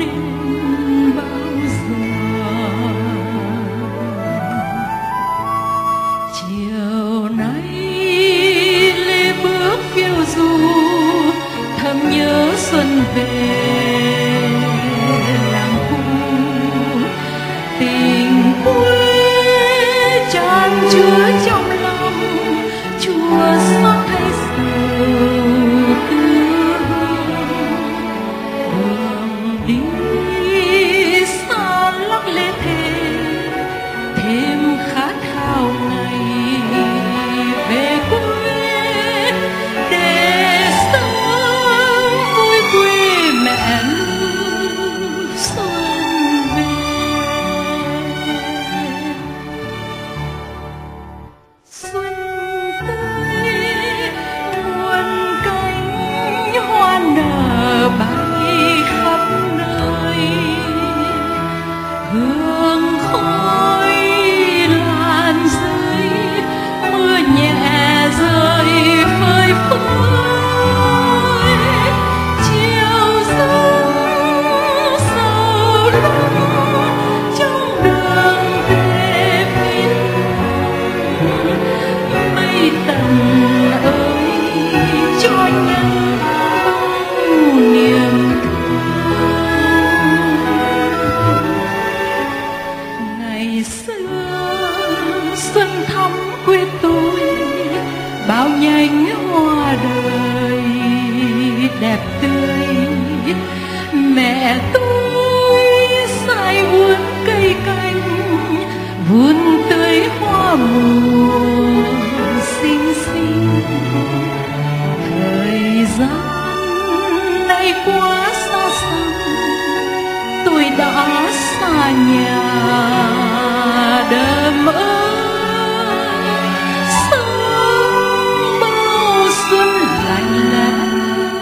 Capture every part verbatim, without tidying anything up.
đến bao giờ. Chiều nay lê bước phiêu du, thầm nhớ xuân về làng khu. Tình quê tràn chứa trong lòng, chua xót hay sầu tư đường đi xa lắc lê thêm thêm khát khao ngày về quê để sớm vui quê mẹ nuôi xuân về. Xuân tới muôn cánh hoa nở bay khắp nơi, hương khói lan rơi, mưa nhẹ rơi phơi phới. Chiều dâng sầu lo trong đường về phiên mây tầng ơi cho nhân bao niềm thương. Ngày xưa xuân thắm quê tôi, bao nhánh hoa đời đẹp tươi. Mẹ tôi sai vun cây canh, vun tưới hoa mùa xinh xinh. Thời gian nay quá xa xăm, tôi đã xa nhà đơm ơi. Sớm bao xuân lạnh lẽo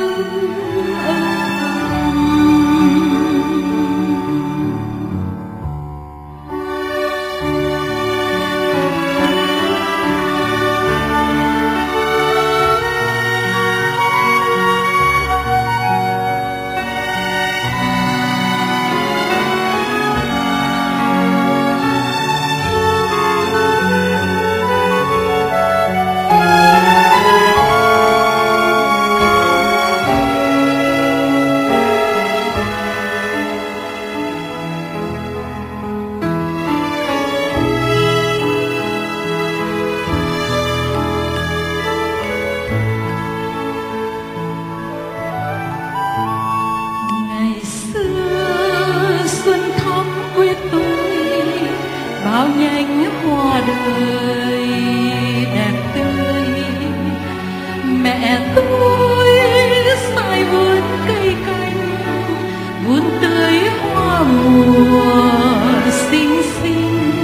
bao nhánh hoa đời đẹp tươi. Mẹ tôi sai vun cây canh, vun tưới hoa mùa xinh xinh.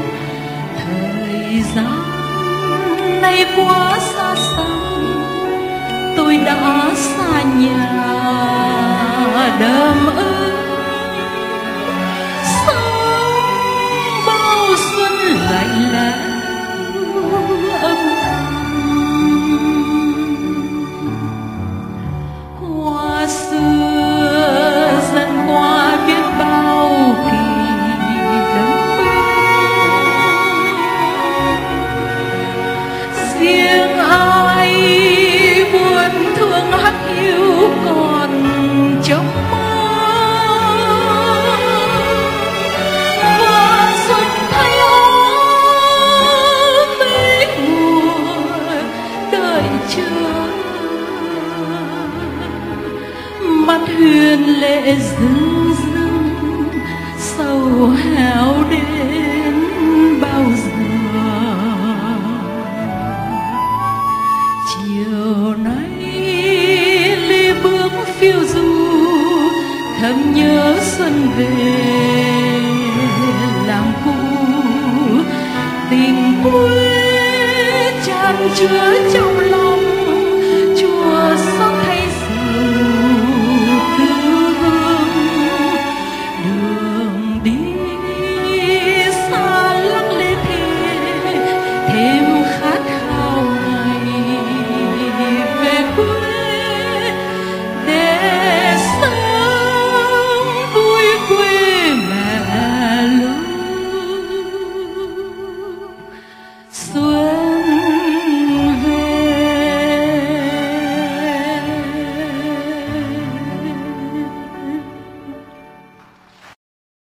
Thời gian nay quá xa xăm, tôi đã xa nhà đơm ơi. Lạnh lẽo âm thầm, hoa xưa dần qua biết bao kỳ đắng quên. Riêng ai buồn thương hắt hiu còn trong mắt huyền lệ rưng rưng, sầu héo đến bao giờ. Chiều nay ly bước phiêu du, thầm nhớ xuân về